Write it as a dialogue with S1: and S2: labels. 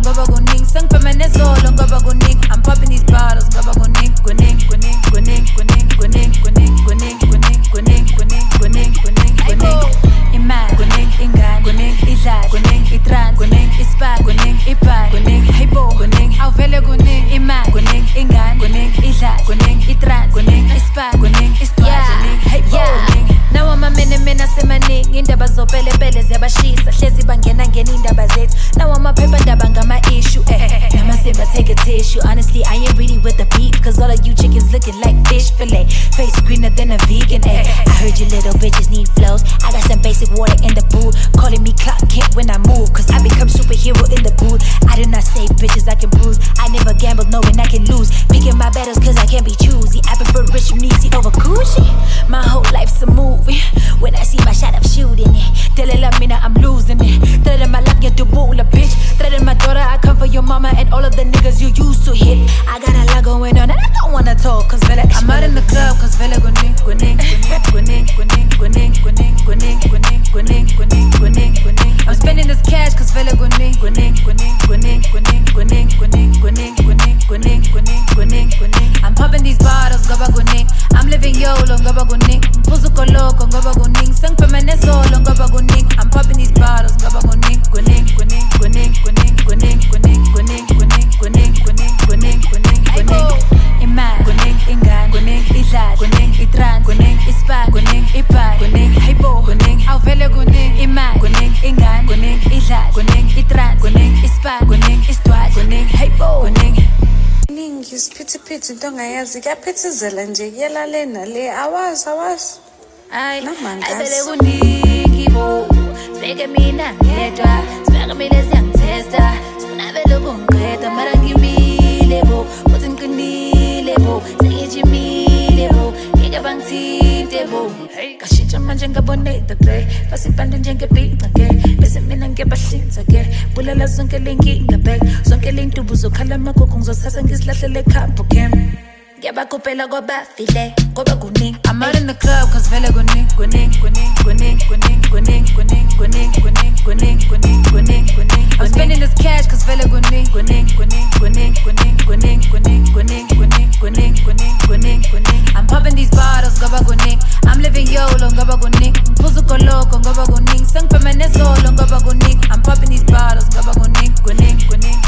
S1: ngoba kuning sengiphe nezolo ngoba kuning I'm popping these bottles ngoba kuning kuning kuning kuning kuning kuning kuning kuning kuning kuning kuning kuning kuning kuning imali kuning ingane kuning idlala kuning itrans kuning ispa kuning ipan kuning hypo kuning awuvele kuning imali kuning ingane kuning idlala kuning itrans kuning ispa kuning istwa kuning hypo kuning now I'm a mina semaningi indaba zopelepele ziyabashisa hlezi bangena indaba zethu now I'm a paper ndaba ngama issue namasimba take a tissue honestly I ain't really with the beef cause all of you chickens looking like fish fillet face greener than a vegan I heard you little bitches need flows I got some basic water in the booth calling me Clark Kent when I move cause I become superhero in the booth I do not save bitches I can bruise I never gamble knowing I can lose picking my battles cause I can't be choosy I prefer rich Munisi over Gucci my whole life's a movie when I see my shot I'm shooting it tell me now I'm losing it tell them my life get to bull a bitch tell my daughter I come for your mama and all of the niggas you used to hit I got a lot going on and I don't wanna talk cause Vela I'm out in the club cause Vela guning guning guning guning guning guning guning guning guning guning guning guning I'm spending this cash cause Vela guning guning guning guning guning guning guning guning guning guning guning guning guning I'm popping these bottles ngoba guning I'm living YOLO ngoba guning mpuzuko loko ngoba guning sengiphe nezolo ngoba guning I'm popping these bottles ngoba guning guning guning guning guning guning guning guning guning guning guning guning guning guning imali guning ingane guning idlala guning itrans guning ispa guning ipan guning hypo guning awuvele guning imali guning ingane guning idlala guning itrans guning ispa guning istwa guning hypo guning
S2: Ningi isiphithiphithi into ongayazi kuyaphithizela nje kuyelale nale awazi
S1: ay vele kuningi bo sibeke mina ngedwa sibeke mina siyangitesta sifuna vele ukungiqeda mara ngimile bo futhi ngiqinile bo sengijimile bo ngeke bangithinte bo hey kashintsha manje ngaboneta play basibande njengebhinca ke bese mina ngiyabahlinza ke bulala zonke lenkinga back zonke lentubu zokhala amagugu ngizosasa ngisilahlele ekhapho cam ngiyabakupela kwabafile ngoba kuning I'm out in the club cause Vela guning guning guning guning guning guning guning guning guning guning guning guning guning I'm spending this cash cause Vela guning guning guning guning guning guning guning guning guning guning guning guning guning I'm popping these bottles ngoba guning I'm living YOLO ngoba guning mpuzuko loko ngoba guning sengiphe nezolo ngoba guning I'm popping these bottles ngoba guning guning guning